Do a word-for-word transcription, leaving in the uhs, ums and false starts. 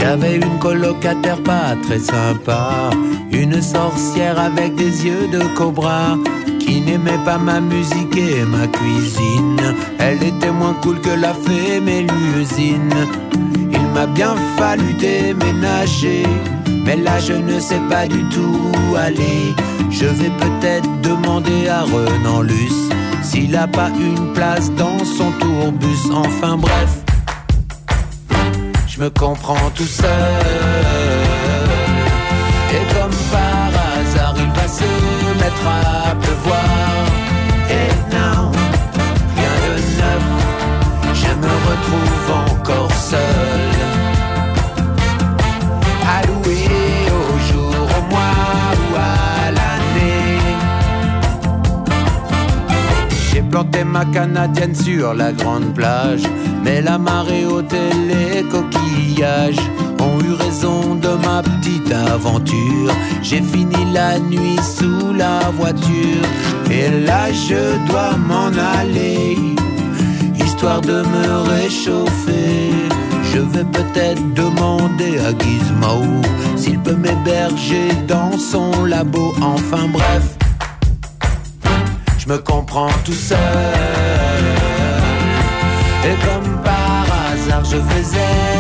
J'avais une colocataire pas très sympa, une sorcière avec des yeux de cobra, qui n'aimait pas ma musique et ma cuisine. Elle était moins cool que la fée Mélusine. Il m'a bien fallu déménager, mais là je ne sais pas du tout où aller. Je vais peut-être demander à Renan Luce s'il a pas une place dans son tourbus. Enfin bref, je me comprends tout seul. Et comme par hasard il va se mettre à pleuvoir. Et non, rien de neuf, je me retrouve encore seul, alloué au jour, au mois ou à l'année. J'ai planté ma canadienne sur la grande plage, mais la marée haute et les coquillages ont eu raison de ma petite aventure. J'ai fini la nuit sous la voiture, et là je dois m'en aller, histoire de me réchauffer. Je vais peut-être demander à Gizmo s'il peut m'héberger dans son labo. Enfin bref, je me comprends tout seul. Et comme par hasard je faisais